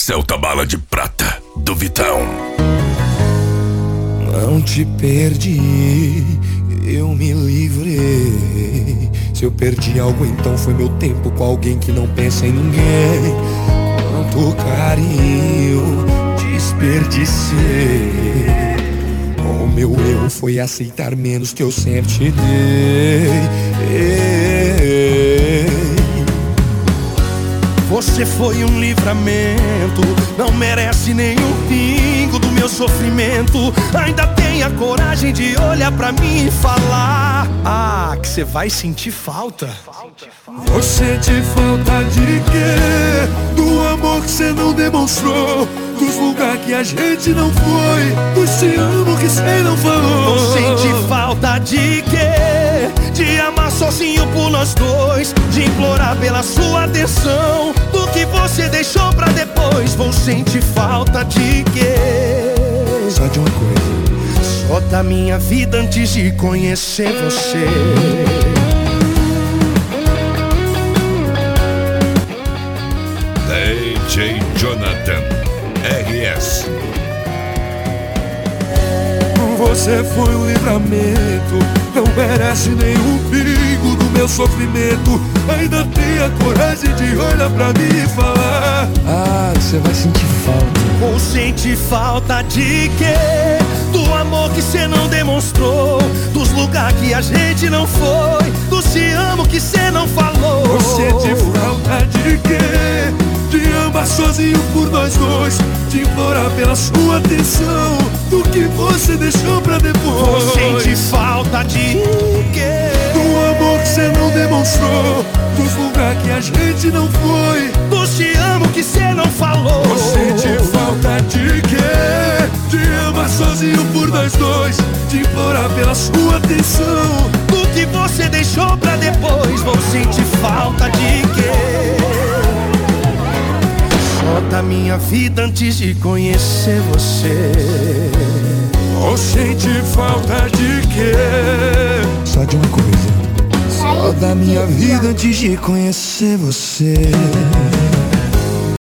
Celta Bala de Prata, do Vitão. Não te perdi, eu me livrei. Se eu perdi algo, então foi meu tempo com alguém que não pensa em ninguém. Quanto carinho desperdicei. O meu erro foi aceitar menos que eu sempre te dei. Você foi um livramento, não merece nem um pingo do meu sofrimento. Ainda tem a coragem de olhar pra mim e falar: ah, que você vai sentir falta. Você sente falta de quê? Do amor que você não demonstrou, dos lugares que a gente não foi, dos te amo que você não falou. Você sente falta de quê? De amar sozinho por nós dois, de implorar pela sua atenção, do que você deixou pra depois. Vou sentir falta de quê? Só de uma coisa. Só da minha vida antes de conhecer você. DJ Jonathan RS. Você foi um livramento, não merece nenhum perigo do meu sofrimento. Ainda tem a coragem de olhar pra mim e falar: ah, você vai sentir falta. Ou sente falta de quê? Do amor que cê não demonstrou, dos lugares que a gente não foi, do te amo que cê não falou. Ou sente falta de quê? De amar sozinho por nós dois, de implorar pela sua atenção, do que você deixou pra depois. Ou sente falta de quê? Do amor que cê não demonstrou, dos lugares que a gente não foi, do te amo que cê não falou. Ou sente falta de quê? De amar sozinho por nós dois, de implorar pela sua atenção, do que você deixou pra depois. Vou sentir falta de quê? Só da minha vida antes de conhecer você. Ou sente falta de quê? Só de uma coisa. Só da minha vida antes de conhecer você.